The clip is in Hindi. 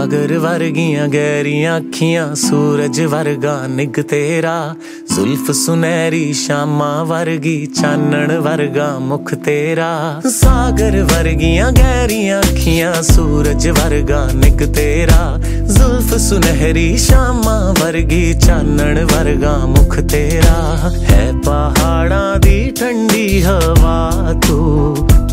सागर वर्गियां गहरियां अखियां, सूरज वर्गा निग तेरा, जुल्फ सुनहरी शामा वर्गी, चानण वर्गा मुख तेरा। सागर वर्गियां गहरियां अखियां, सूरज वर्गा निग तेरा, जुल्फ सुनहरी शामा वर्गी, चानण वर्गा मुख तेरा। है पहाड़ां दी ठंडी हवा तू,